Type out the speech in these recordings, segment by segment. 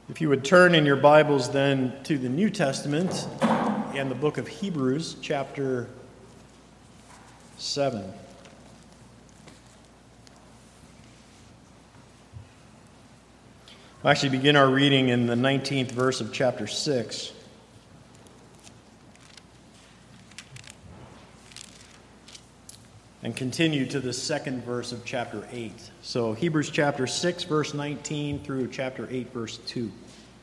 If you would turn in your Bibles then to the New Testament and the book of Hebrews, chapter 7. We'll actually begin our reading in the 19th verse of chapter 6. And continue to the second verse of chapter 8. So Hebrews chapter 6, verse 19 through chapter 8, verse 2.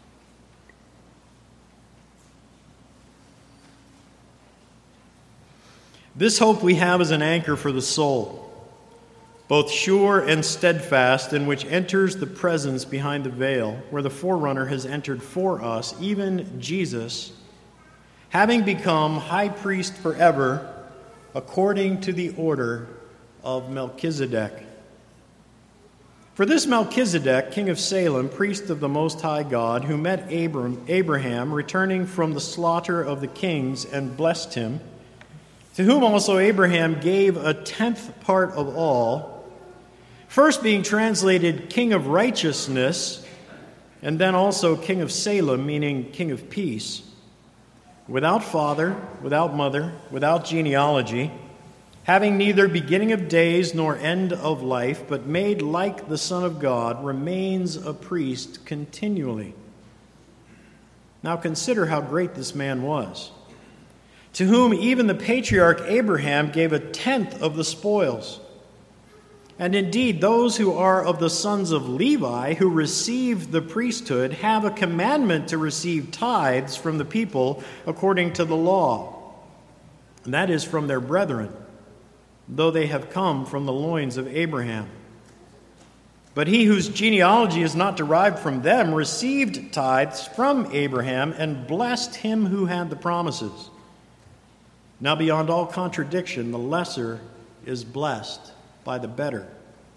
This hope we have as an anchor for the soul, both sure and steadfast, in which enters the presence behind the veil, where the forerunner has entered for us, even Jesus, having become high priest forever, according to the order of Melchizedek. For this Melchizedek, king of Salem, priest of the Most High God, who met Abraham returning from the slaughter of the kings and blessed him, to whom also Abraham gave a tenth part of all, first being translated king of righteousness, and then also king of Salem, meaning king of peace, without father, without mother, without genealogy, having neither beginning of days nor end of life, but made like the Son of God, remains a priest continually. Now consider how great this man was, to whom even the patriarch Abraham gave a tenth of the spoils. And indeed, those who are of the sons of Levi, who receive the priesthood, have a commandment to receive tithes from the people according to the law, and that is from their brethren, though they have come from the loins of Abraham. But he whose genealogy is not derived from them received tithes from Abraham and blessed him who had the promises. Now beyond all contradiction, the lesser is blessed by the better.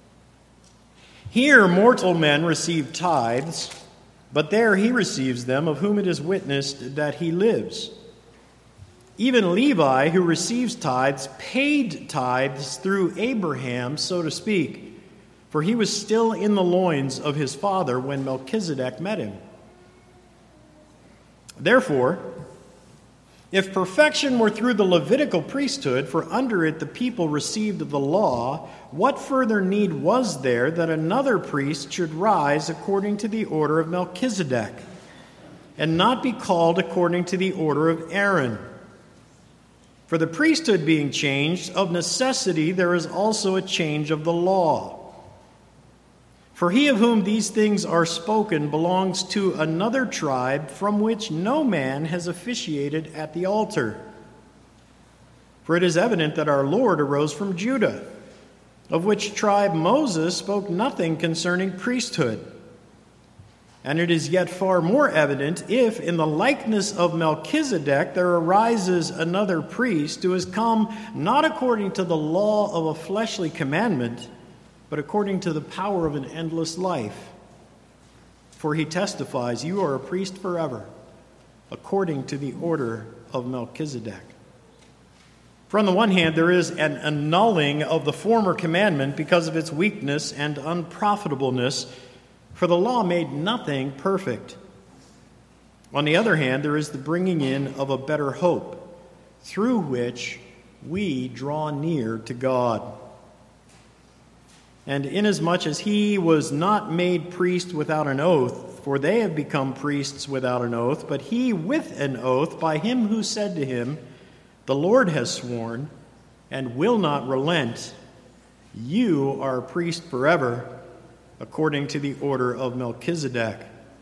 Here mortal men receive tithes, but there he receives them, of whom it is witnessed that he lives. Even Levi, who receives tithes, paid tithes through Abraham, so to speak, for he was still in the loins of his father when Melchizedek met him. Therefore, if perfection were through the Levitical priesthood, for under it the people received the law, what further need was there that another priest should rise according to the order of Melchizedek, and not be called according to the order of Aaron? For the priesthood being changed, of necessity there is also a change of the law. For he of whom these things are spoken belongs to another tribe from which no man has officiated at the altar. For it is evident that our Lord arose from Judah, of which tribe Moses spoke nothing concerning priesthood. And it is yet far more evident if, in the likeness of Melchizedek, there arises another priest who has come not according to the law of a fleshly commandment, but according to the power of an endless life. For he testifies, you are a priest forever, according to the order of Melchizedek. For on the one hand, there is an annulling of the former commandment because of its weakness and unprofitableness, for the law made nothing perfect. On the other hand, there is the bringing in of a better hope, through which we draw near to God. And inasmuch as he was not made priest without an oath, for they have become priests without an oath, but he with an oath by him who said to him, the Lord has sworn and will not relent, you are a priest forever, according to the order of Melchizedek.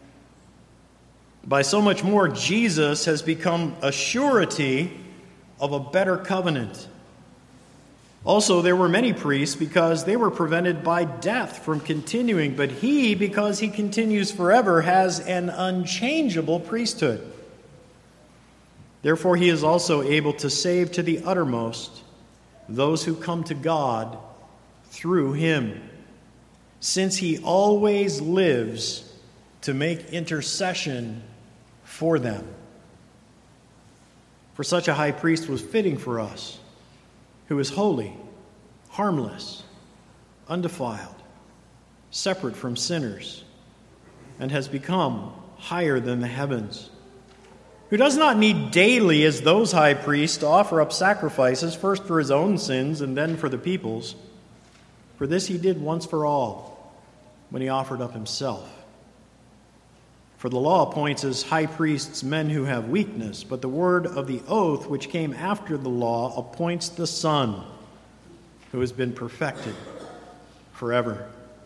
By so much more, Jesus has become a surety of a better covenant. Also, there were many priests because they were prevented by death from continuing, but he, because he continues forever, has an unchangeable priesthood. Therefore, he is also able to save to the uttermost those who come to God through him, since he always lives to make intercession for them. For such a high priest was fitting for us, who is holy, harmless, undefiled, separate from sinners, and has become higher than the heavens, who does not need daily, as those high priests, to offer up sacrifices, first for his own sins and then for the people's. For this he did once for all, when he offered up himself. For the law appoints as high priests men who have weakness, but the word of the oath which came after the law appoints the Son, who has been perfected forever.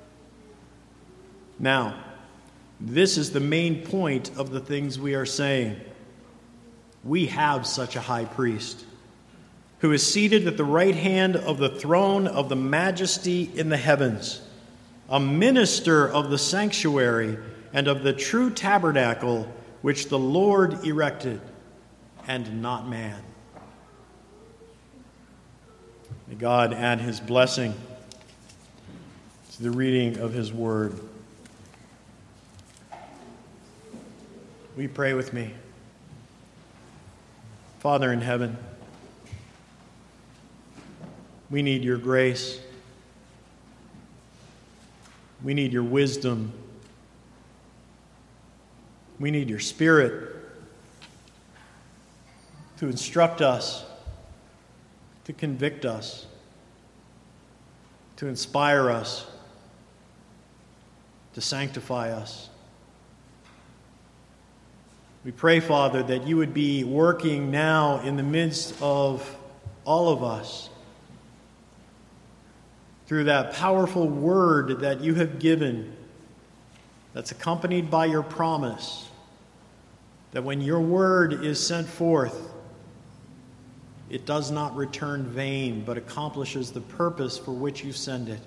Now, this is the main point of the things we are saying. We have such a high priest, who is seated at the right hand of the throne of the majesty in the heavens, a minister of the sanctuary and of the true tabernacle which the Lord erected, and not man. May God add his blessing to the reading of his word. Will you pray with me? Father in heaven, we need your grace. We need your wisdom. We need your Spirit to instruct us, to convict us, to inspire us, to sanctify us. We pray, Father, that you would be working now in the midst of all of us through that powerful word that you have given, that's accompanied by your promise, that when your word is sent forth, it does not return vain, but accomplishes the purpose for which you send it.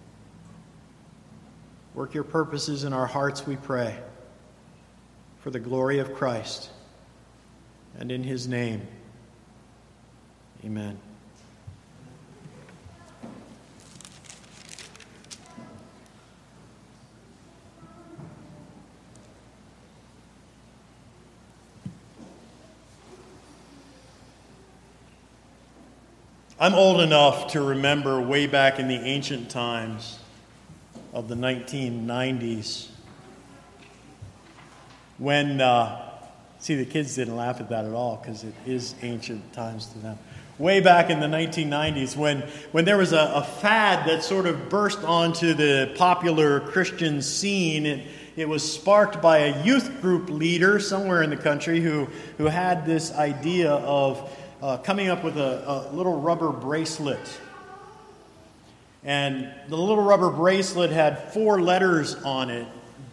Work your purposes in our hearts, we pray, for the glory of Christ, and in his name, amen. I'm old enough to remember way back in the ancient times of the 1990s when, see, the kids didn't laugh at that at all because it is ancient times to them. Way back in the 1990s when there was a fad that sort of burst onto the popular Christian scene. It was sparked by a youth group leader somewhere in the country who had this idea of coming up with a little rubber bracelet. And the little rubber bracelet had 4 letters on it,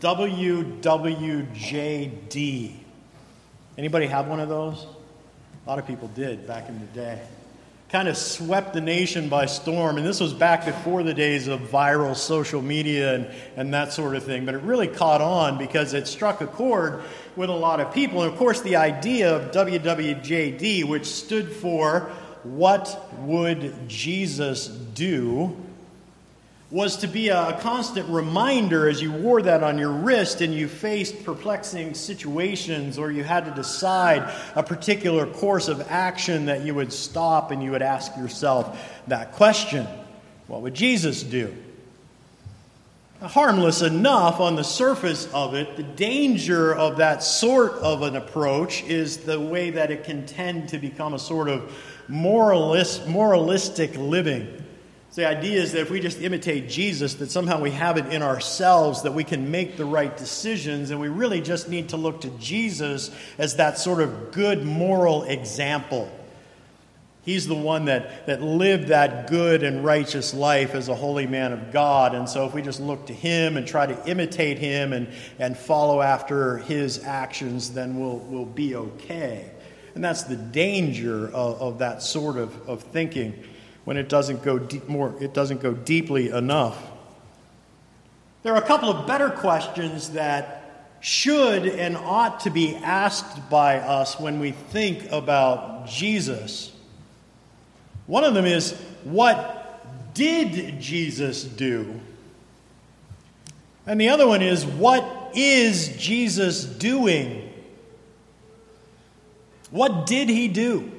WWJD. Anybody have one of those? A lot of people did back in the day. Kind of swept the nation by storm, and this was back before the days of viral social media and that sort of thing. But it really caught on because it struck a chord with a lot of people. And of course, the idea of WWJD, which stood for What Would Jesus Do?, was to be a constant reminder as you wore that on your wrist and you faced perplexing situations, or you had to decide a particular course of action, that you would stop and you would ask yourself that question: what would Jesus do? Harmless enough on the surface of it. The danger of that sort of an approach is the way that it can tend to become a sort of moralistic living. So the idea is that if we just imitate Jesus, that somehow we have it in ourselves, that we can make the right decisions, and we really just need to look to Jesus as that sort of good moral example. He's the one that lived that good and righteous life as a holy man of God. And so if we just look to him and try to imitate him and follow after his actions, then we'll be okay. And that's the danger of that sort of thinking, when it doesn't go deeply enough. There are a couple of better questions that should and ought to be asked by us when we think about Jesus. One of them is, what did Jesus do? And the other one is, what is Jesus doing? What did he do?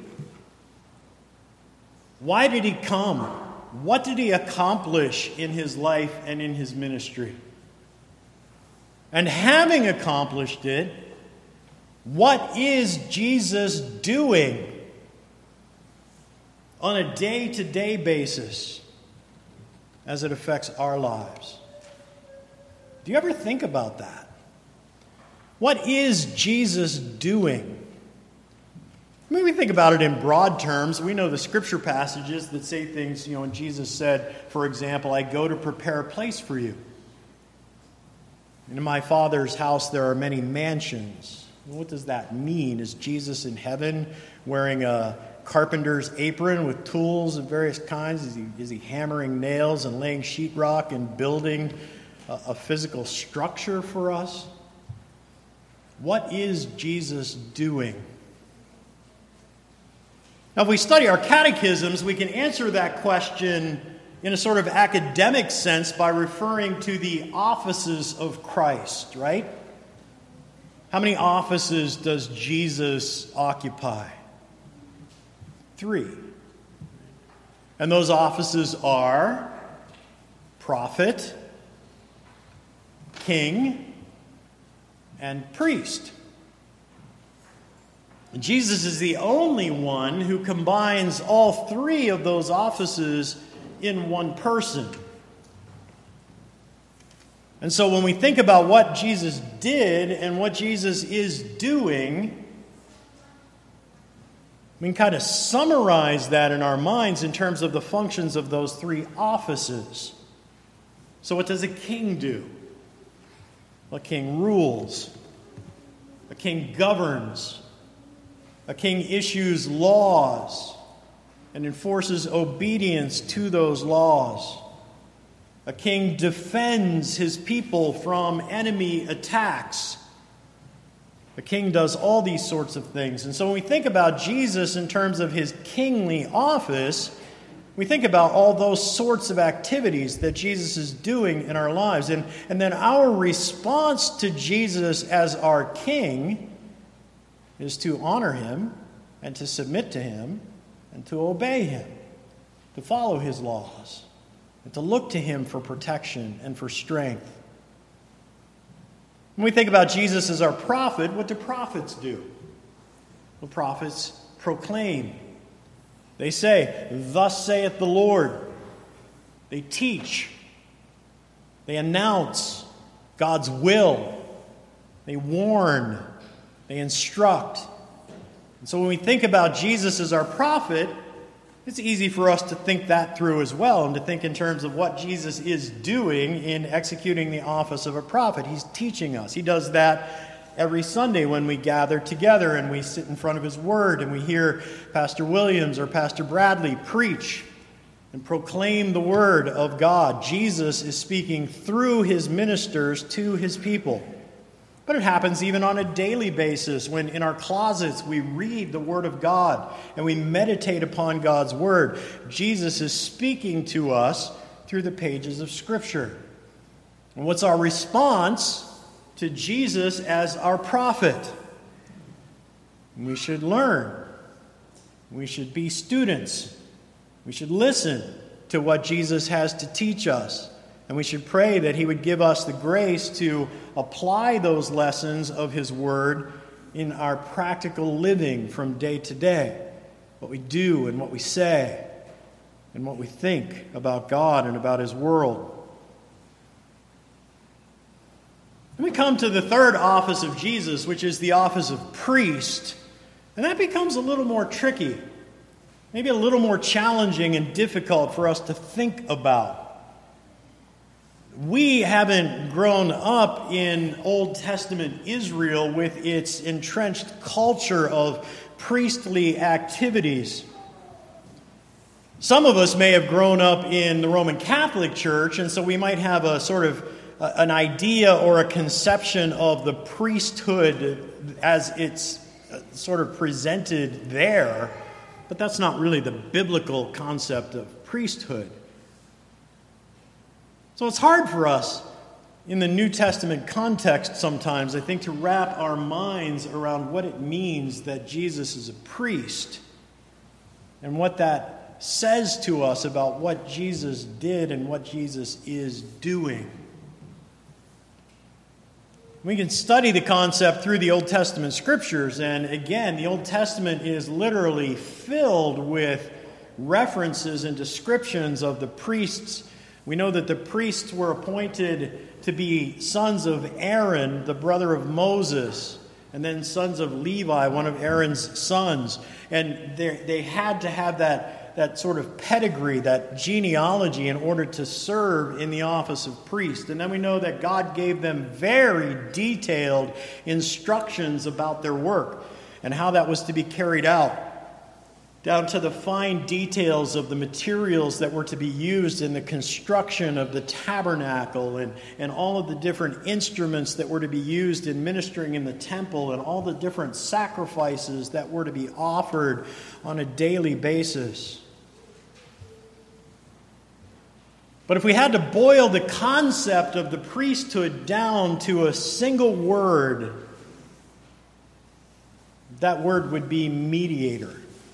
Why did he come? What did he accomplish in his life and in his ministry? And having accomplished it, what is Jesus doing on a day-to-day basis as it affects our lives? Do you ever think about that? What is Jesus doing? I mean, we think about it in broad terms. We know the scripture passages that say things, when Jesus said, for example, I go to prepare a place for you. In my Father's house there are many mansions. What does that mean? Is Jesus in heaven wearing a carpenter's apron with tools of various kinds? Is he hammering nails and laying sheetrock and building a physical structure for us? What is Jesus doing? Now, if we study our catechisms, we can answer that question in a sort of academic sense by referring to the offices of Christ, right? How many offices does Jesus occupy? 3. And those offices are prophet, king, and priest. Jesus is the only one who combines all 3 of those offices in one person. And so when we think about what Jesus did and what Jesus is doing, we can kind of summarize that in our minds in terms of the functions of those 3 offices. So what does a king do? A king rules. A king governs. A king issues laws and enforces obedience to those laws. A king defends his people from enemy attacks. A king does all these sorts of things. And so when we think about Jesus in terms of his kingly office, we think about all those sorts of activities that Jesus is doing in our lives. And then our response to Jesus as our king is to honor him and to submit to him and to obey him, to follow his laws, and to look to him for protection and for strength. When we think about Jesus as our prophet, what do prophets do? Well, prophets proclaim. They say, "Thus saith the Lord." They teach. They announce God's will. They warn. They instruct. And so when we think about Jesus as our prophet, it's easy for us to think that through as well and to think in terms of what Jesus is doing in executing the office of a prophet. He's teaching us. He does that every Sunday when we gather together and we sit in front of his word and we hear Pastor Williams or Pastor Bradley preach and proclaim the word of God. Jesus is speaking through his ministers to his people. But it happens even on a daily basis when in our closets we read the Word of God and we meditate upon God's Word. Jesus is speaking to us through the pages of Scripture. And what's our response to Jesus as our prophet? We should learn. We should be students. We should listen to what Jesus has to teach us. And we should pray that he would give us the grace to apply those lessons of his word in our practical living from day to day. What we do and what we say and what we think about God and about his world. And we come to the 3rd office of Jesus, which is the office of priest. And that becomes a little more tricky, maybe a little more challenging and difficult for us to think about. We haven't grown up in Old Testament Israel with its entrenched culture of priestly activities. Some of us may have grown up in the Roman Catholic Church, and so we might have a sort of an idea or a conception of the priesthood as it's sort of presented there, but that's not really the biblical concept of priesthood. So it's hard for us in the New Testament context sometimes, I think, to wrap our minds around what it means that Jesus is a priest and what that says to us about what Jesus did and what Jesus is doing. We can study the concept through the Old Testament scriptures, and again, the Old Testament is literally filled with references and descriptions of the priests. We know that the priests were appointed to be sons of Aaron, the brother of Moses, and then sons of Levi, one of Aaron's sons. And they had to have that sort of pedigree, that genealogy, in order to serve in the office of priest. And then we know that God gave them very detailed instructions about their work and how that was to be carried out, down to the fine details of the materials that were to be used in the construction of the tabernacle, and all of the different instruments that were to be used in ministering in the temple, and all the different sacrifices that were to be offered on a daily basis. But if we had to boil the concept of the priesthood down to a single word, that word would be mediator.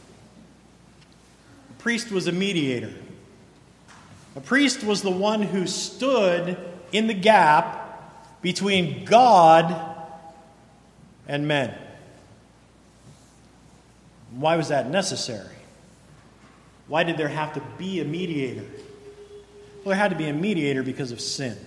A priest was a mediator. A priest was the one who stood in the gap between God and men. Why was that necessary? Why did there have to be a mediator? Well, there had to be a mediator because of sin.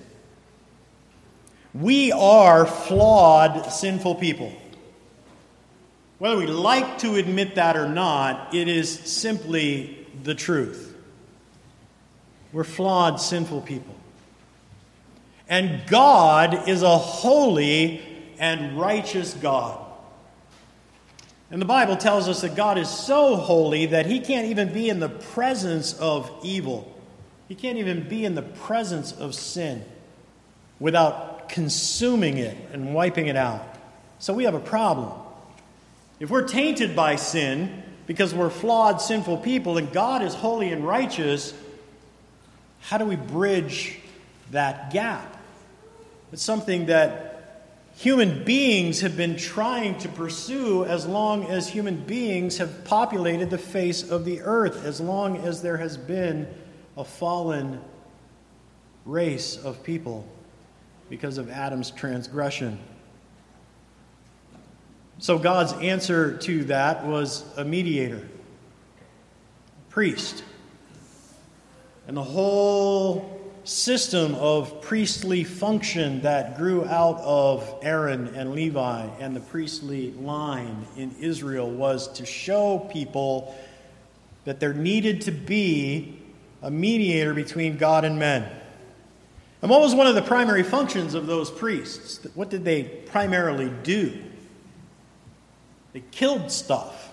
We are flawed, sinful people. Whether we like to admit that or not, it is simply the truth. We're flawed, sinful people. And God is a holy and righteous God. And the Bible tells us that God is so holy that He can't even be in the presence of evil. He can't even be in the presence of sin without consuming it and wiping it out. So we have a problem. If we're tainted by sin because we're flawed, sinful people, and God is holy and righteous, how do we bridge that gap? It's something that human beings have been trying to pursue as long as human beings have populated the face of the earth, as long as there has been a fallen race of people because of Adam's transgression. So God's answer to that was a mediator, a priest. And the whole system of priestly function that grew out of Aaron and Levi and the priestly line in Israel was to show people that there needed to be a mediator between God and men. And what was one of the primary functions of those priests? What did they primarily do? They killed stuff.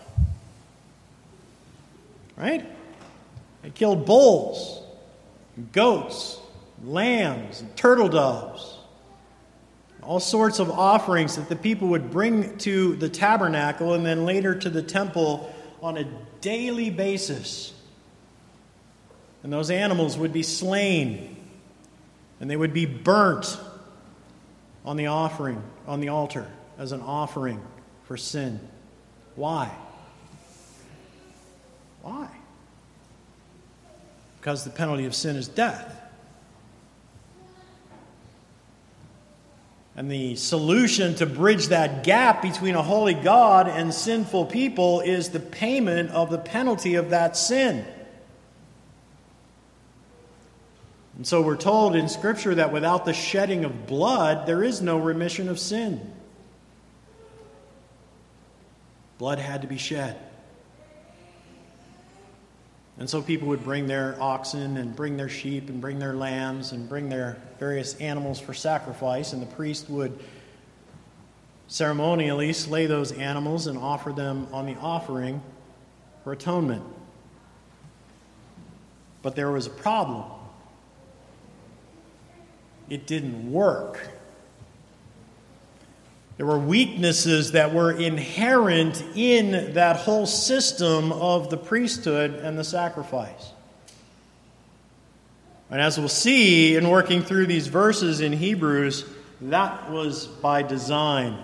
Right? They killed bulls, and goats, and lambs, and turtle doves. All sorts of offerings that the people would bring to the tabernacle and then later to the temple on a daily basis. And those animals would be slain, and they would be burnt on the offering, on the altar, as an offering for sin. Why? Why? Because the penalty of sin is death. And the solution to bridge that gap between a holy God and sinful people is the payment of the penalty of that sin. And so we're told in Scripture that without the shedding of blood, there is no remission of sin. Blood had to be shed. And so people would bring their oxen and bring their sheep and bring their lambs and bring their various animals for sacrifice, and the priest would ceremonially slay those animals and offer them on the offering for atonement. But there was a problem. It didn't work. There were weaknesses that were inherent in that whole system of the priesthood and the sacrifice. And as we'll see in working through these verses in Hebrews, that was by design.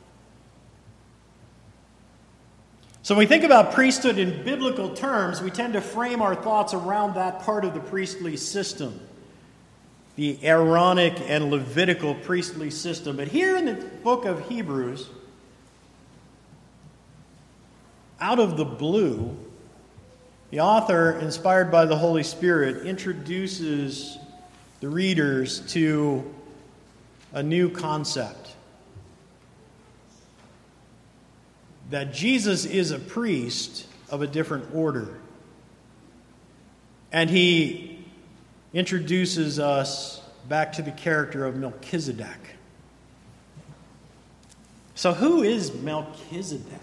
So when we think about priesthood in biblical terms, we tend to frame our thoughts around that part of the priestly system. the Aaronic and Levitical priestly system. But here in the book of Hebrews, out of the blue, the author, inspired by the Holy Spirit, introduces the readers to a new concept. That Jesus is a priest of a different order. And he introduces us back to the character of Melchizedek. So who is Melchizedek?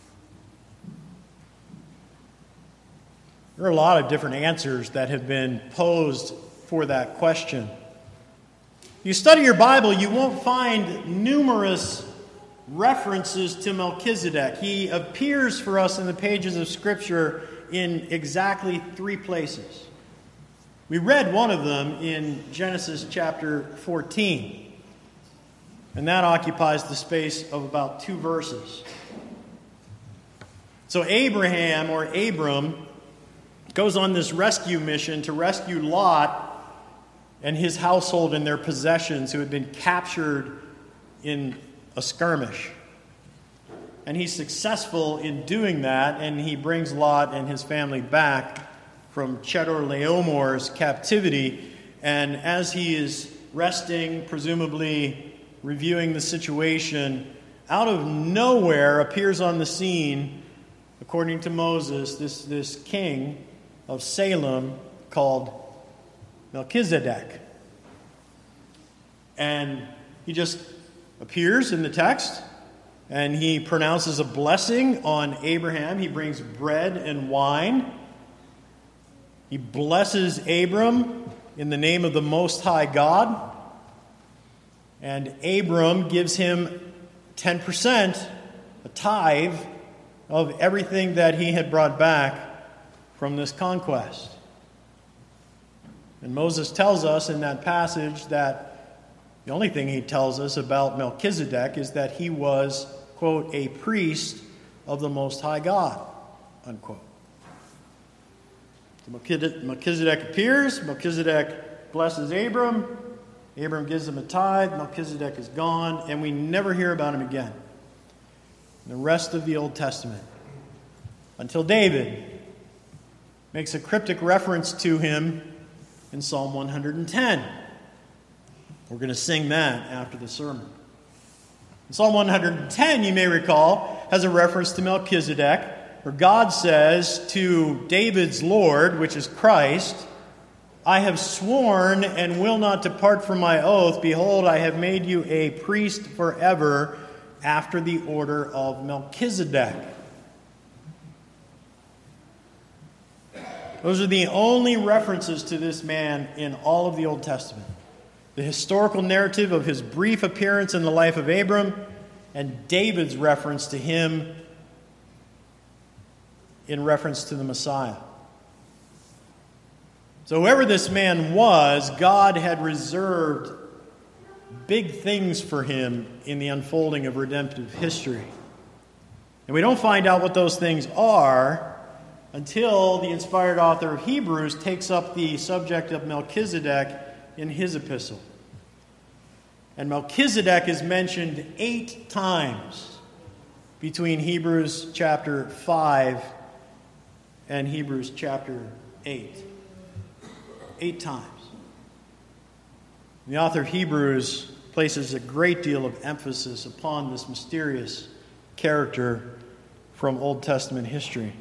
There are a lot of different answers that have been posed for that question. You study your Bible, you won't find numerous references to Melchizedek. He appears for us in the pages of Scripture in exactly 3 places. We read one of them in Genesis chapter 14, and that occupies the space of about 2 verses. So Abraham, or Abram, goes on this rescue mission to rescue Lot and his household and their possessions who had been captured in a skirmish. And he's successful in doing that, and he brings Lot and his family back from Chedorlaomer's captivity. And as he is resting, presumably reviewing the situation, out of nowhere appears on the scene, according to Moses, this king of Salem called Melchizedek. And he just appears in the text, and he pronounces a blessing on Abraham. He brings bread and wine. He blesses Abram in the name of the Most High God. And Abram gives him 10%, a tithe, of everything that he had brought back from this conquest. And Moses tells us in that passage that the only thing he tells us about Melchizedek is that he was, quote, a priest of the Most High God, unquote. So Melchizedek appears, Melchizedek blesses Abram gives him a tithe, Melchizedek is gone, and we never hear about him again in the rest of the Old Testament. Until David makes a cryptic reference to him in Psalm 110. We're going to sing that after the sermon. Psalm 110, you may recall, has a reference to Melchizedek, where God says to David's Lord, which is Christ, I have sworn and will not depart from my oath. Behold, I have made you a priest forever after the order of Melchizedek. Those are the only references to this man in all of the Old Testament. The historical narrative of his brief appearance in the life of Abram, and David's reference to him in reference to the Messiah. So whoever this man was, God had reserved big things for him in the unfolding of redemptive history. And we don't find out what those things are until the inspired author of Hebrews takes up the subject of Melchizedek in his epistle. And Melchizedek is mentioned 8 times between Hebrews chapter 5 and Hebrews chapter 8. 8 times. The author of Hebrews places a great deal of emphasis upon this mysterious character from Old Testament history.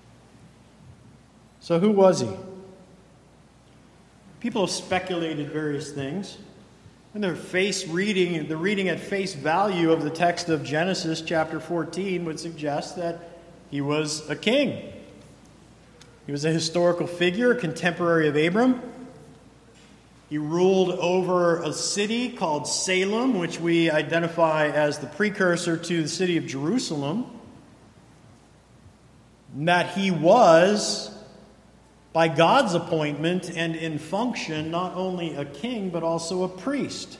So who was he? People have speculated various things. And the reading at face value of the text of Genesis chapter 14 would suggest that he was a king. He was a historical figure, a contemporary of Abram. He ruled over a city called Salem, which we identify as the precursor to the city of Jerusalem. And that he was, by God's appointment and in function, not only a king, but also a priest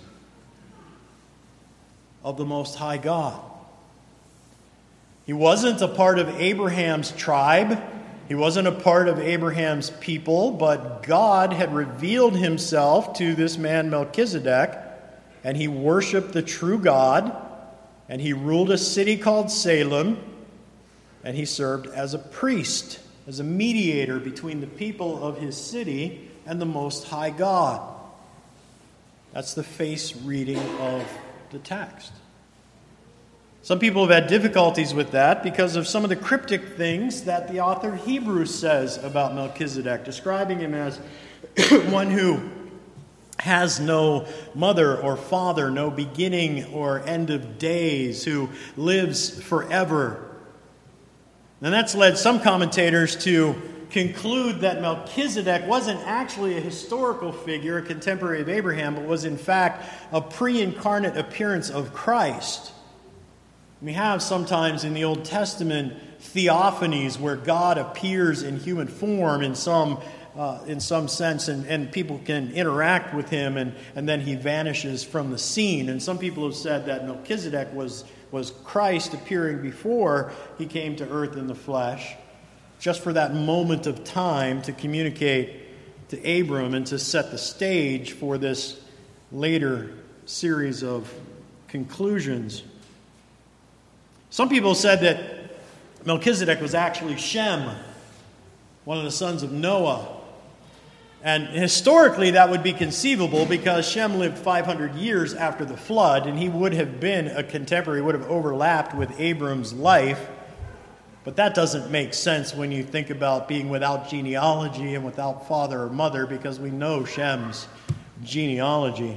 of the Most High God. He wasn't a part of Abraham's tribe. He wasn't a part of Abraham's people, but God had revealed himself to this man Melchizedek, and he worshiped the true God, and he ruled a city called Salem, and he served as a priest, as a mediator between the people of his city and the Most High God. That's the face reading of the text. Some people have had difficulties with that because of some of the cryptic things that the author of Hebrews says about Melchizedek, describing him as one who has no mother or father, no beginning or end of days, who lives forever. And that's led some commentators to conclude that Melchizedek wasn't actually a historical figure, a contemporary of Abraham, but was in fact a pre-incarnate appearance of Christ. We have sometimes in the Old Testament theophanies where God appears in human form in some sense, and people can interact with him, and then he vanishes from the scene. And some people have said that Melchizedek was Christ appearing before he came to earth in the flesh, just for that moment of time to communicate to Abram and to set the stage for this later series of conclusions. Some people said that Melchizedek was actually Shem, one of the sons of Noah. And historically that would be conceivable because Shem lived 500 years after the flood, and he would have been a contemporary, would have overlapped with Abram's life. But that doesn't make sense when you think about being without genealogy and without father or mother, because we know Shem's genealogy.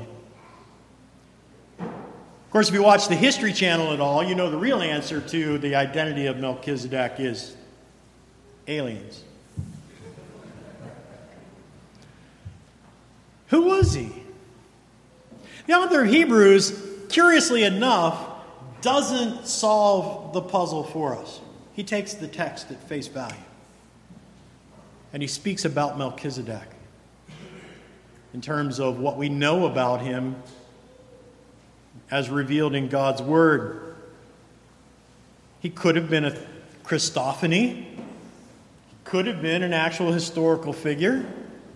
Of course, if you watch the History Channel at all, you know the real answer to the identity of Melchizedek is aliens. Who was he? The author of Hebrews, curiously enough, doesn't solve the puzzle for us. He takes the text at face value, and he speaks about Melchizedek in terms of what we know about him as revealed in God's Word. He could have been a Christophany. He could have been an actual historical figure.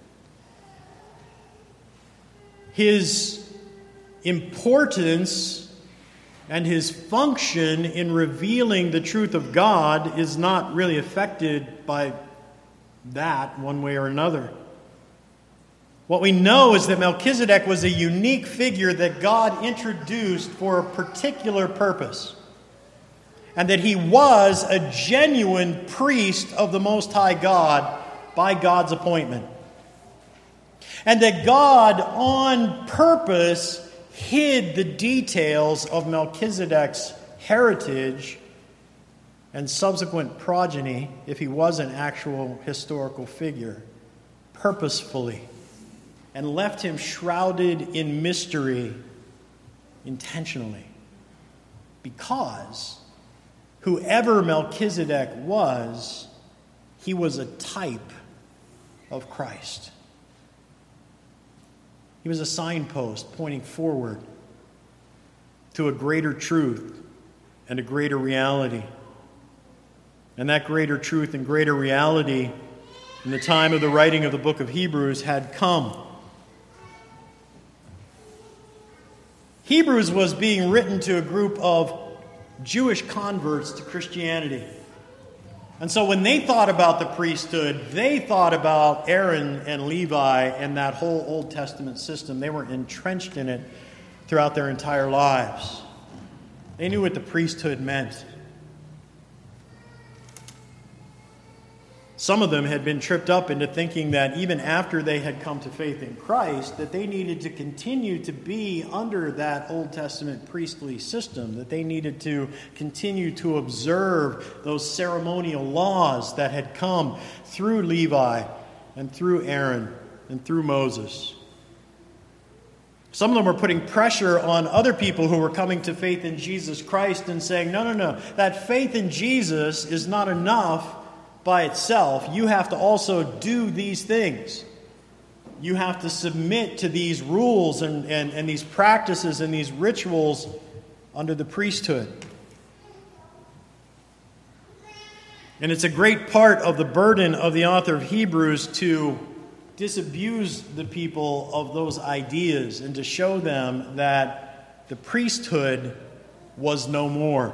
His importance and his function in revealing the truth of God is not really affected by that one way or another. What we know is that Melchizedek was a unique figure that God introduced for a particular purpose, and that he was a genuine priest of the Most High God by God's appointment. And that God, on purpose, hid the details of Melchizedek's heritage and subsequent progeny, if he was an actual historical figure, purposefully, and left him shrouded in mystery intentionally. Because whoever Melchizedek was, he was a type of Christ. He was a signpost pointing forward to a greater truth and a greater reality. And that greater truth and greater reality in the time of the writing of the book of Hebrews had come. Hebrews was being written to a group of Jewish converts to Christianity. And so when they thought about the priesthood, they thought about Aaron and Levi and that whole Old Testament system. They were entrenched in it throughout their entire lives. They knew what the priesthood meant. Some of them had been tripped up into thinking that even after they had come to faith in Christ, that they needed to continue to be under that Old Testament priestly system, that they needed to continue to observe those ceremonial laws that had come through Levi and through Aaron and through Moses. Some of them were putting pressure on other people who were coming to faith in Jesus Christ and saying, no, that faith in Jesus is not enough by itself. You have to also do these things. You have to submit to these rules and these practices and these rituals under the priesthood. And it's a great part of the burden of the author of Hebrews to disabuse the people of those ideas and to show them that the priesthood was no more.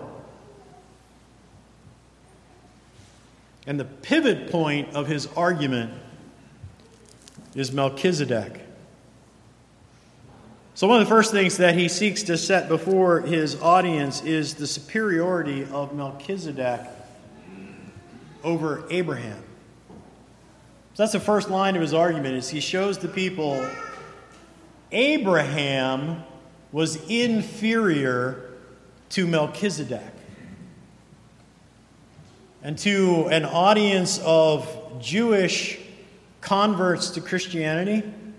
And the pivot point of his argument is Melchizedek. So one of the first things that he seeks to set before his audience is the superiority of Melchizedek over Abraham. So that's the first line of his argument, is he shows the people Abraham was inferior to Melchizedek. And to an audience of Jewish converts to Christianity,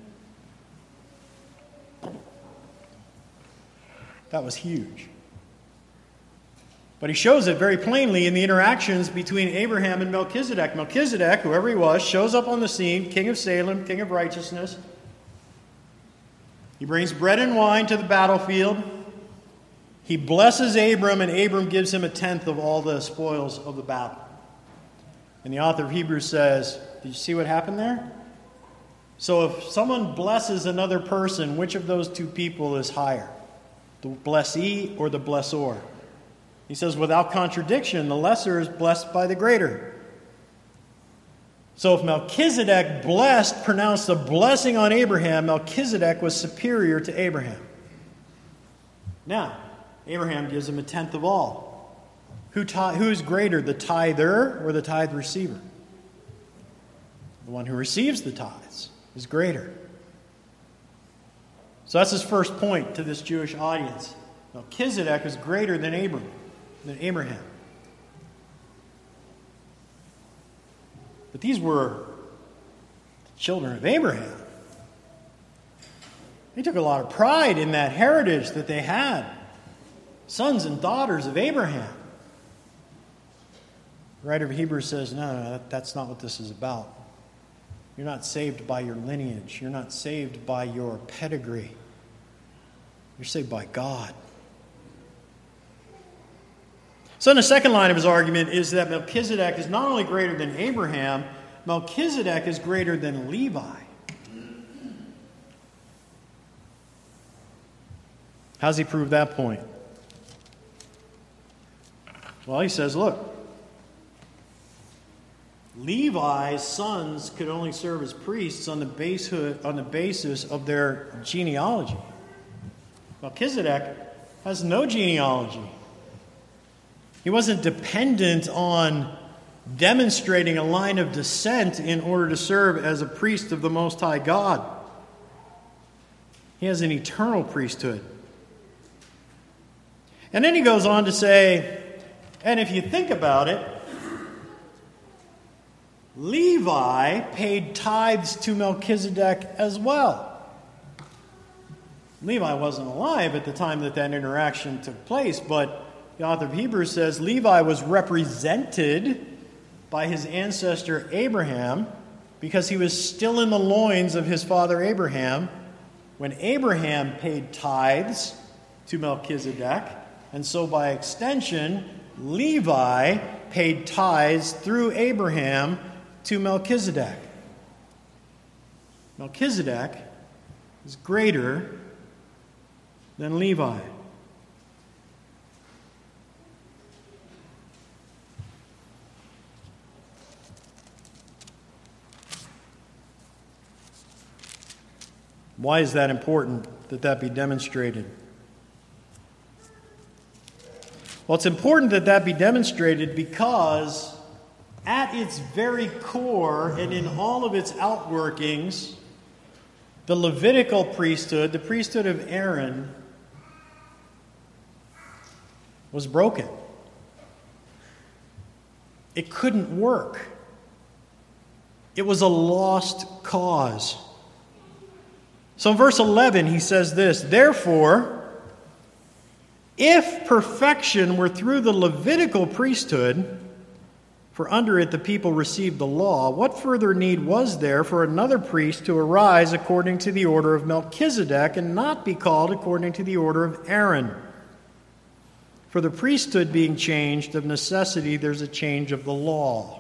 that was huge. But he shows it very plainly in the interactions between Abraham and Melchizedek. Melchizedek, whoever he was, shows up on the scene, king of Salem, king of righteousness. He brings bread and wine to the battlefield. He blesses Abram, and Abram gives him a tenth of all the spoils of the battle. And the author of Hebrews says, did you see what happened there? So if someone blesses another person, which of those two people is higher? The blessee or the blessor? He says, without contradiction, the lesser is blessed by the greater. So if Melchizedek pronounced a blessing on Abraham, Melchizedek was superior to Abraham. Now, Abraham gives him a tenth of all. Who is greater, the tither or the tithe receiver? The one who receives the tithes is greater. So that's his first point to this Jewish audience. Melchizedek is greater than Abraham. But these were the children of Abraham. They took a lot of pride in that heritage that they had. Sons and daughters of Abraham. The writer of Hebrews says, no, that's not what this is about. You're not saved by your lineage. You're not saved by your pedigree. You're saved by God. So in the second line of his argument is that Melchizedek is not only greater than Abraham, Melchizedek is greater than Levi. How does he prove that point? Well, he says, look, Levi's sons could only serve as priests on the basis of their genealogy. Melchizedek has no genealogy. He wasn't dependent on demonstrating a line of descent in order to serve as a priest of the Most High God. He has an eternal priesthood. And then he goes on to say, and if you think about it, Levi paid tithes to Melchizedek as well. Levi wasn't alive at the time that interaction took place, but the author of Hebrews says Levi was represented by his ancestor Abraham because he was still in the loins of his father Abraham when Abraham paid tithes to Melchizedek, and so by extension, Levi paid tithes through Abraham to Melchizedek. Melchizedek is greater than Levi. Why is that important that be demonstrated? Well, it's important that be demonstrated because at its very core and in all of its outworkings, the Levitical priesthood, the priesthood of Aaron, was broken. It couldn't work. It was a lost cause. So in verse 11, he says this, therefore, if perfection were through the Levitical priesthood, for under it the people received the law, what further need was there for another priest to arise according to the order of Melchizedek and not be called according to the order of Aaron? For the priesthood being changed, of necessity there's a change of the law.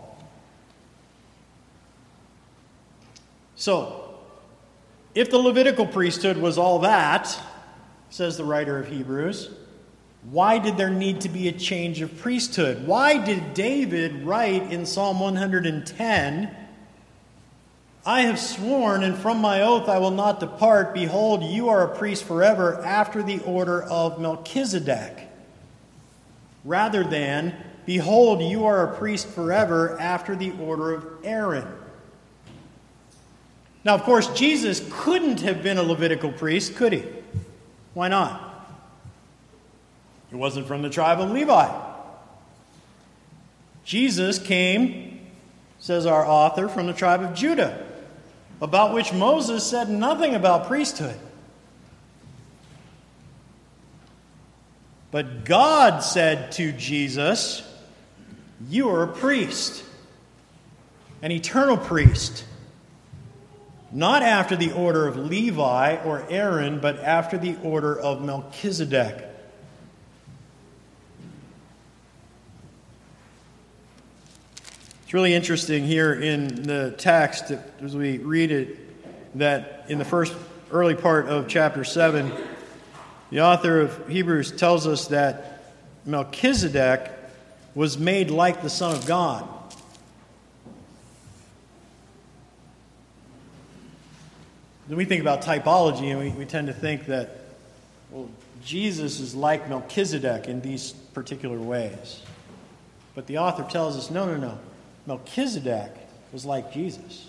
So, if the Levitical priesthood was all that, says the writer of Hebrews, why did there need to be a change of priesthood? Why did David write in Psalm 110, I have sworn, and from my oath I will not depart. Behold, you are a priest forever after the order of Melchizedek. Rather than, behold, you are a priest forever after the order of Aaron. Now, of course, Jesus couldn't have been a Levitical priest, could he? Why not? He wasn't from the tribe of Levi. Jesus came, says our author, from the tribe of Judah, about which Moses said nothing about priesthood. But God said to Jesus, you are a priest, an eternal priest, not after the order of Levi or Aaron, but after the order of Melchizedek. It's really interesting here in the text, as we read it, that in the first early part of chapter 7, the author of Hebrews tells us that Melchizedek was made like the Son of God. When we think about typology, and we tend to think that, well, Jesus is like Melchizedek in these particular ways. But the author tells us, no. Melchizedek was like Jesus.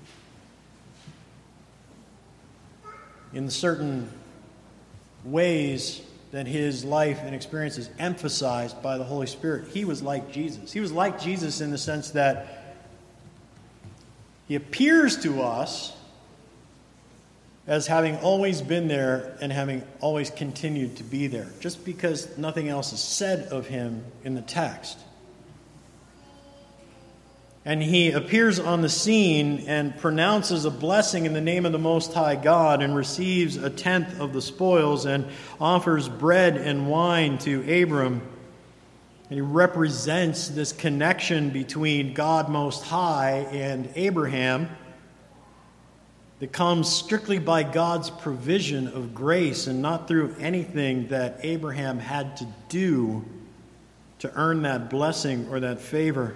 In certain ways that his life and experience is emphasized by the Holy Spirit, he was like Jesus. He was like Jesus in the sense that he appears to us as having always been there and having always continued to be there, just because nothing else is said of him in the text. And he appears on the scene and pronounces a blessing in the name of the Most High God and receives a tenth of the spoils and offers bread and wine to Abram. And he represents this connection between God Most High and Abraham that comes strictly by God's provision of grace and not through anything that Abraham had to do to earn that blessing or that favor.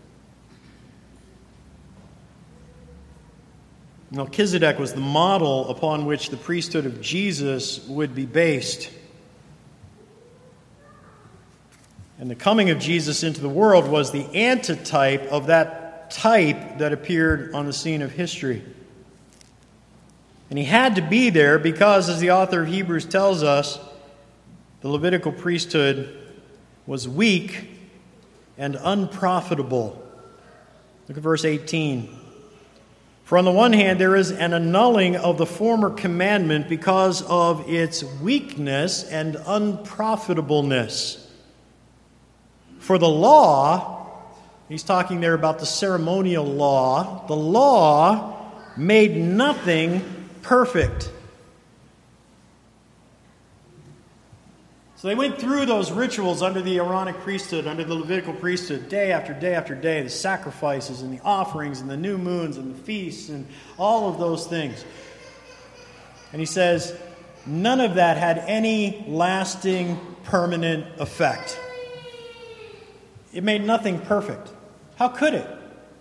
Melchizedek was the model upon which the priesthood of Jesus would be based. And the coming of Jesus into the world was the antitype of that type that appeared on the scene of history. And he had to be there because, as the author of Hebrews tells us, the Levitical priesthood was weak and unprofitable. Look at verse 18. For on the one hand, there is an annulling of the former commandment because of its weakness and unprofitableness. For the law, he's talking there about the ceremonial law, the law made nothing perfect. So they went through those rituals under the Aaronic priesthood, under the Levitical priesthood, day after day after day, the sacrifices and the offerings and the new moons and the feasts and all of those things. And he says, none of that had any lasting, permanent effect. It made nothing perfect. How could it?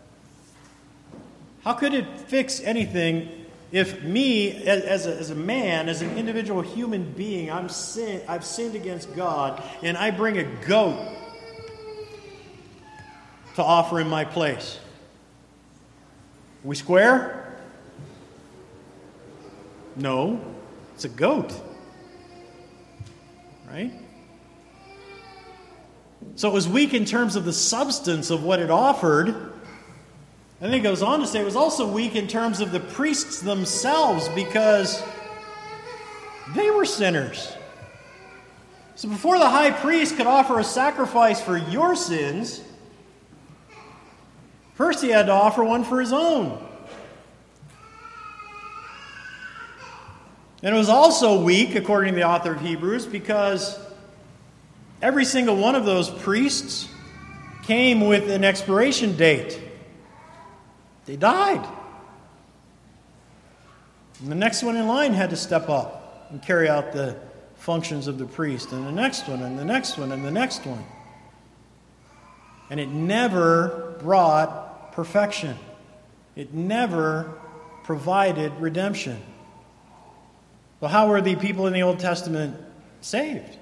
How could it fix anything if me, as a man, as an individual human being, I've sinned against God, and I bring a goat to offer in my place? Are we square? No, it's a goat. Right? So it was weak in terms of the substance of what it offered. And then he goes on to say it was also weak in terms of the priests themselves because they were sinners. So before the high priest could offer a sacrifice for your sins, first he had to offer one for his own. And it was also weak, according to the author of Hebrews, because every single one of those priests came with an expiration date. They died. And the next one in line had to step up and carry out the functions of the priest, and the next one, and the next one, and the next one. And it never brought perfection. It never provided redemption. Well, how were the people in the Old Testament saved?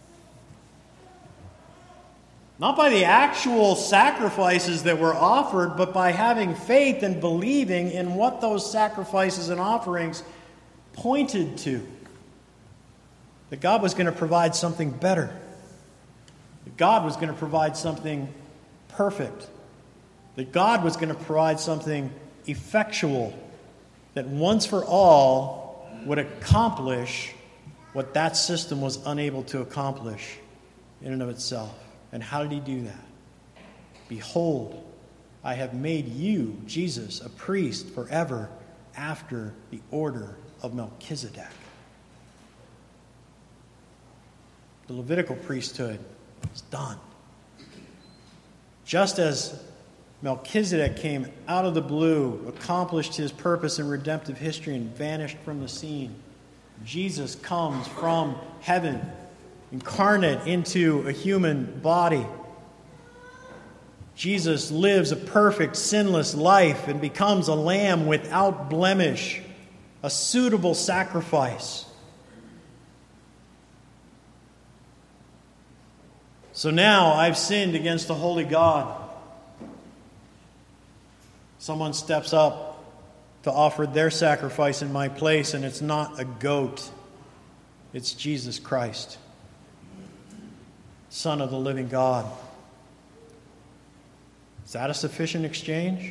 Not by the actual sacrifices that were offered, but by having faith and believing in what those sacrifices and offerings pointed to. That God was going to provide something better. That God was going to provide something perfect. That God was going to provide something effectual that once for all would accomplish what that system was unable to accomplish in and of itself. And how did he do that? Behold, I have made you, Jesus, a priest forever after the order of Melchizedek. The Levitical priesthood is done. Just as Melchizedek came out of the blue, accomplished his purpose in redemptive history, and vanished from the scene, Jesus comes from heaven, incarnate into a human body. Jesus lives a perfect, sinless life and becomes a lamb without blemish, a suitable sacrifice. So now I've sinned against the holy God. Someone steps up to offer their sacrifice in my place, and it's not a goat. It's Jesus Christ, Son of the living God. Is that a sufficient exchange?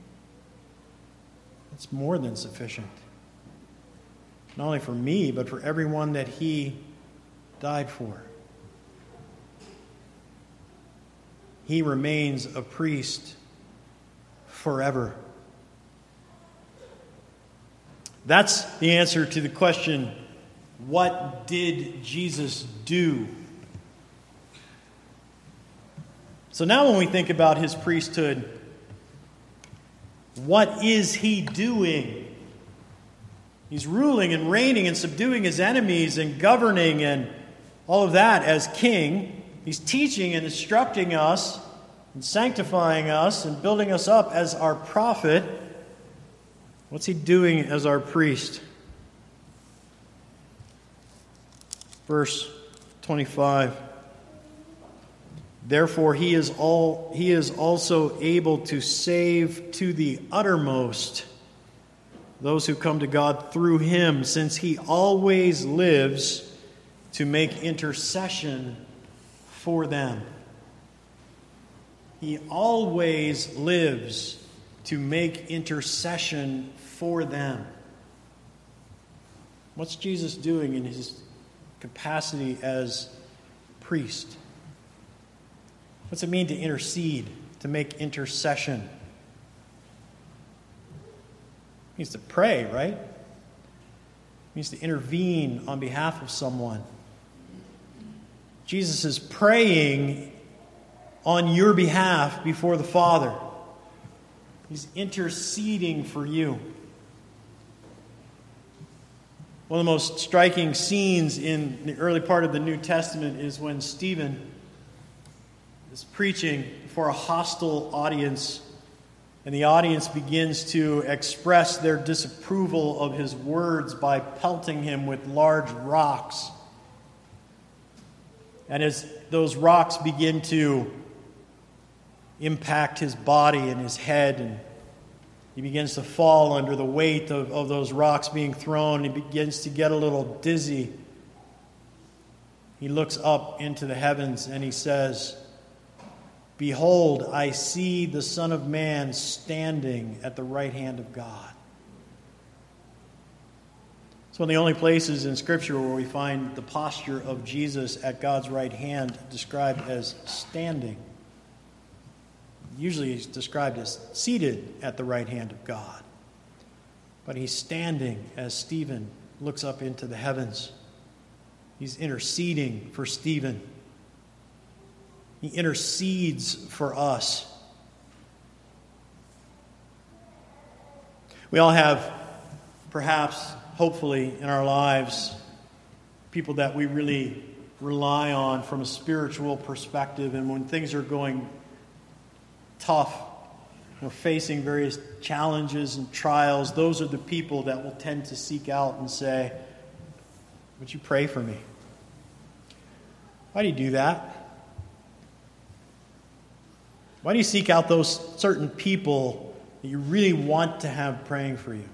It's more than sufficient. Not only for me, but for everyone that he died for. He remains a priest forever. That's the answer to the question, what did Jesus do? So now when we think about his priesthood, what is he doing? He's ruling and reigning and subduing his enemies and governing and all of that as king. He's teaching and instructing us and sanctifying us and building us up as our prophet. What's he doing as our priest? Verse 25. Therefore he is also able to save to the uttermost those who come to God through him, since he always lives to make intercession for them. He always lives to make intercession for them. What's Jesus doing in his capacity as priest? What's it mean to intercede, to make intercession? It means to pray, right? It means to intervene on behalf of someone. Jesus is praying on your behalf before the Father. He's interceding for you. One of the most striking scenes in the early part of the New Testament is when Stephen is preaching before a hostile audience, and the audience begins to express their disapproval of his words by pelting him with large rocks. And as those rocks begin to impact his body and his head, and he begins to fall under the weight of those rocks being thrown, he begins to get a little dizzy. He looks up into the heavens and he says, "Behold, I see the Son of Man standing at the right hand of God." It's one of the only places in Scripture where we find the posture of Jesus at God's right hand described as standing. Usually he's described as seated at the right hand of God. But he's standing as Stephen looks up into the heavens. He's interceding for Stephen. He intercedes for us. We all have, perhaps, hopefully, in our lives, people that we really rely on from a spiritual perspective. And when things are going tough, facing various challenges and trials, those are the people that will tend to seek out and say, "Would you pray for me?" Why do you do that? Why do you seek out those certain people that you really want to have praying for you?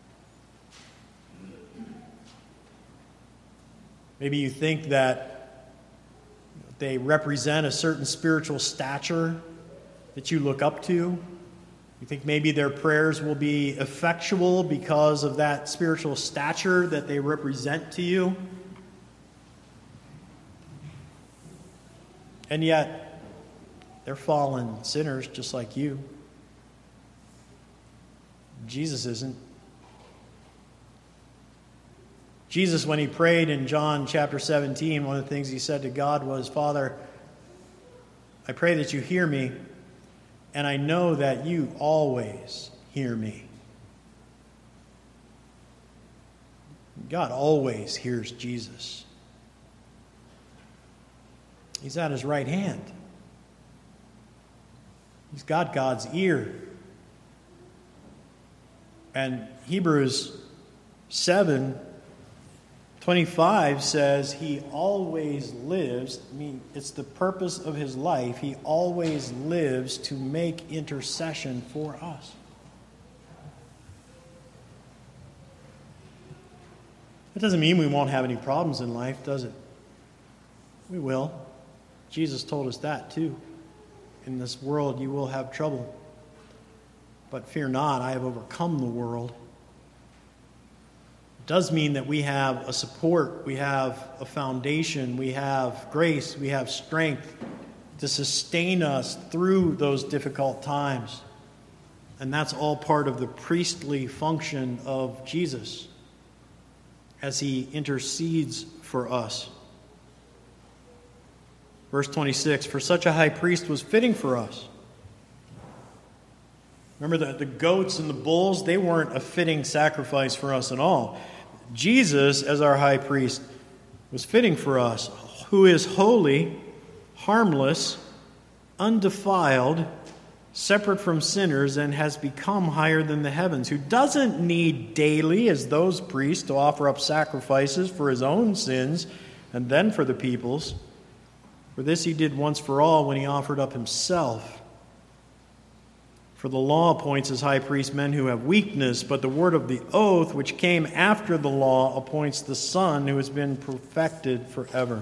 Maybe you think that they represent a certain spiritual stature that you look up to. You think maybe their prayers will be effectual because of that spiritual stature that they represent to you. And yet, they're fallen sinners just like you. Jesus isn't. Jesus, when he prayed in John chapter 17, one of the things he said to God was, "Father, I pray that you hear me, and I know that you always hear me." God always hears Jesus. He's at his right hand. He's got God's ear. And Hebrews 7:25 says he always lives. I mean, it's the purpose of his life. He always lives to make intercession for us. That doesn't mean we won't have any problems in life, does it? We will. Jesus told us that too. In this world you will have trouble. But fear not, I have overcome the world. It does mean that we have a support, we have a foundation, we have grace, we have strength to sustain us through those difficult times. And that's all part of the priestly function of Jesus as he intercedes for us. Verse 26, "For such a high priest was fitting for us." Remember the goats and the bulls, they weren't a fitting sacrifice for us at all. Jesus, as our high priest, was fitting for us, who is holy, harmless, undefiled, separate from sinners, and has become higher than the heavens, who doesn't need daily, as those priests, to offer up sacrifices for his own sins and then for the people's. For this he did once for all when he offered up himself. For the law appoints as high priest men who have weakness, but the word of the oath, which came after the law, appoints the Son who has been perfected forever.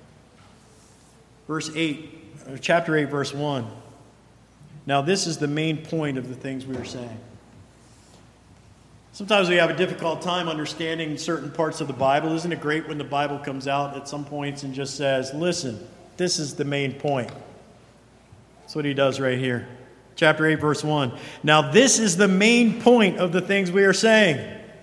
Chapter 8, verse 1. Now this is the main point of the things we are saying. Sometimes we have a difficult time understanding certain parts of the Bible. Isn't it great when the Bible comes out at some points and just says, "Listen, this is the main point." That's what he does right here. Chapter 8, verse 1. Now this is the main point of the things we are saying.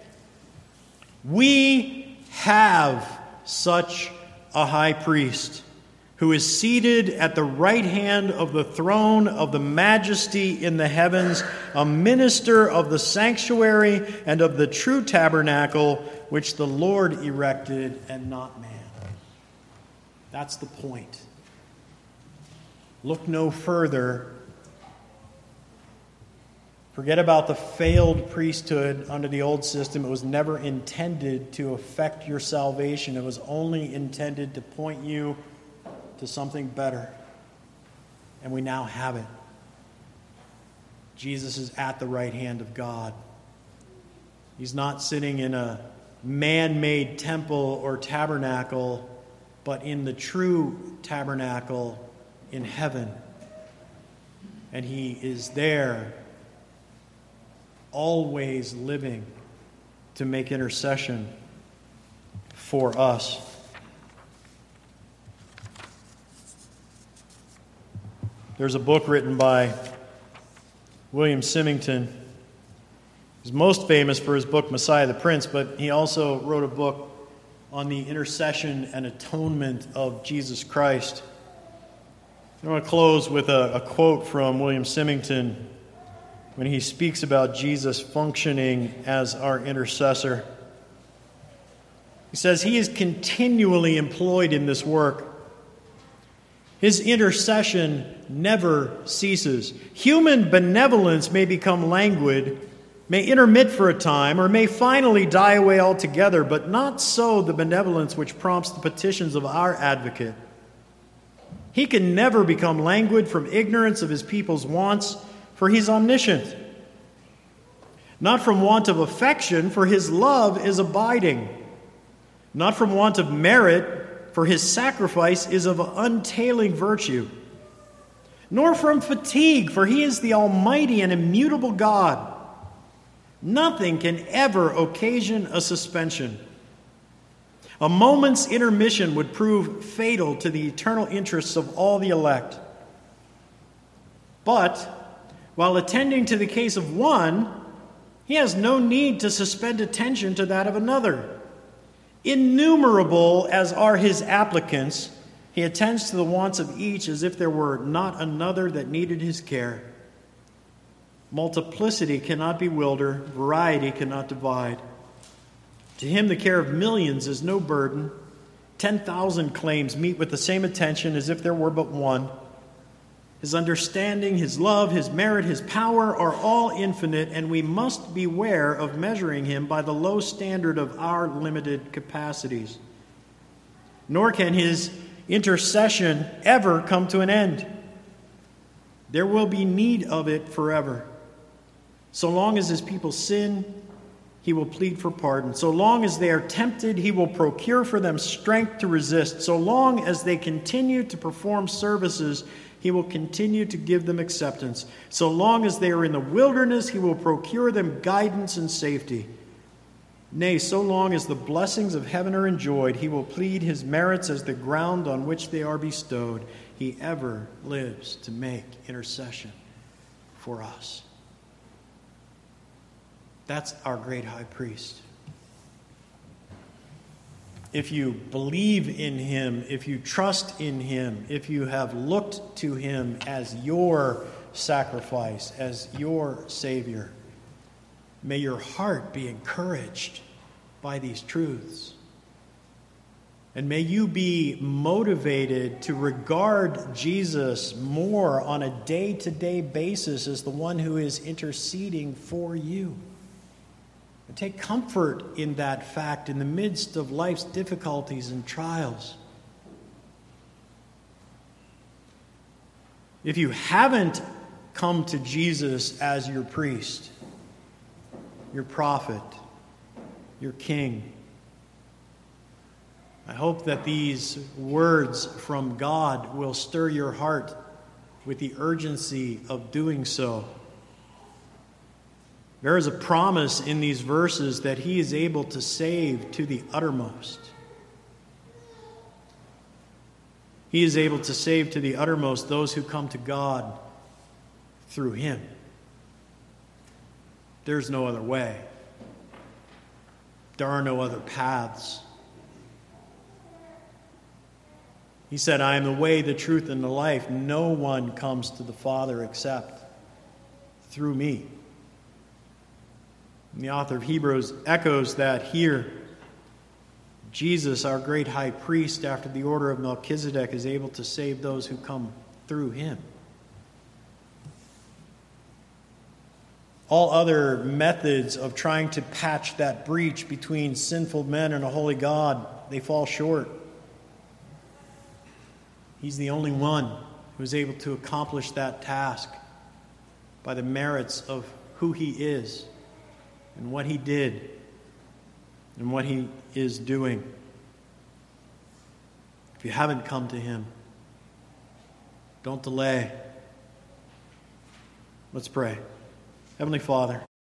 We have such a high priest who is seated at the right hand of the throne of the majesty in the heavens, a minister of the sanctuary and of the true tabernacle, which the Lord erected and not man. That's the point. Look no further. Forget about the failed priesthood under the old system. It was never intended to affect your salvation. It was only intended to point you to something better. And we now have it. Jesus is at the right hand of God. He's not sitting in a man-made temple or tabernacle, but in the true tabernacle in heaven. And he is there, always living to make intercession for us. There's a book written by William Symington. He's most famous for his book Messiah the Prince, but he also wrote a book on the intercession and atonement of Jesus Christ. I want to close with a quote from William Symington when he speaks about Jesus functioning as our intercessor. He says, "He is continually employed in this work. His intercession never ceases. Human benevolence may become languid, may intermit for a time, or may finally die away altogether, but not so the benevolence which prompts the petitions of our advocate. He can never become languid from ignorance of his people's wants, for he is omniscient. Not from want of affection, for his love is abiding. Not from want of merit, for his sacrifice is of untailing virtue. Nor from fatigue, for he is the almighty and immutable God. Nothing can ever occasion a suspension. A moment's intermission would prove fatal to the eternal interests of all the elect. But, while attending to the case of one, he has no need to suspend attention to that of another. Innumerable as are his applicants, he attends to the wants of each as if there were not another that needed his care. Multiplicity cannot bewilder, variety cannot divide. To him the care of millions is no burden. 10,000 claims meet with the same attention as if there were but one. His understanding, his love, his merit, his power are all infinite, and we must beware of measuring him by the low standard of our limited capacities. Nor can his intercession ever come to an end. There will be need of it forever. So long as his people sin, he will plead for pardon. So long as they are tempted, he will procure for them strength to resist. So long as they continue to perform services, he will continue to give them acceptance. So long as they are in the wilderness, he will procure them guidance and safety. Nay, so long as the blessings of heaven are enjoyed, he will plead his merits as the ground on which they are bestowed. He ever lives to make intercession for us. That's our great high priest. If you believe in him, if you trust in him, if you have looked to him as your sacrifice, as your Savior, may your heart be encouraged by these truths. And may you be motivated to regard Jesus more on a day-to-day basis as the one who is interceding for you. And take comfort in that fact in the midst of life's difficulties and trials. If you haven't come to Jesus as your priest, your prophet, your king, I hope that these words from God will stir your heart with the urgency of doing so. There is a promise in these verses that he is able to save to the uttermost. He is able to save to the uttermost those who come to God through him. There's no other way. There are no other paths. He said, I am the way, the truth, and the life. No one comes to the Father except through me. And the author of Hebrews echoes that here. Jesus, our great high priest, after the order of Melchizedek, is able to save those who come through him. All other methods of trying to patch that breach between sinful men and a holy God, they fall short. He's the only one who is able to accomplish that task by the merits of who he is and what he did and what he is doing. If you haven't come to him, don't delay. Let's pray. Heavenly Father,